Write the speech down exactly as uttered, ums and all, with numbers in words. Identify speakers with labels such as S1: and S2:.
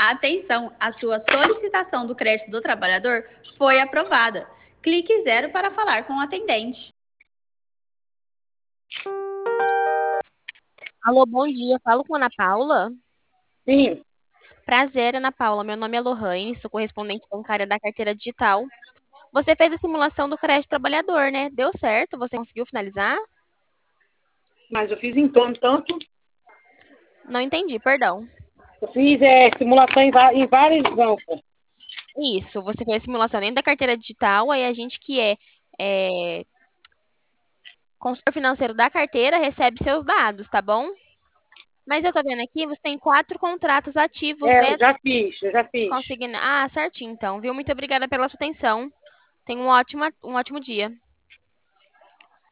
S1: Atenção, a sua solicitação do crédito do trabalhador foi aprovada. Clique zero para falar com o atendente.
S2: Alô, bom dia. Falo com a Ana Paula?
S3: Sim.
S2: Prazer, Ana Paula. Meu nome é Lohane, sou correspondente bancária da carteira digital. Você fez a simulação do crédito trabalhador, né? Deu certo? Você conseguiu finalizar?
S3: Mas eu fiz em torno tanto.
S2: Não entendi, perdão.
S3: Eu fiz é, simulação em, em vários bancos.
S2: Isso, você fez a simulação dentro da carteira digital, aí a gente que é, é consultor financeiro da carteira recebe seus dados, tá bom? Mas eu tô vendo aqui, você tem quatro contratos ativos,
S3: É,
S2: né?
S3: eu já fiz, eu já fiz.
S2: Consigna... Ah, certinho então, viu? Muito obrigada pela sua atenção. Tenha um ótimo, um ótimo dia.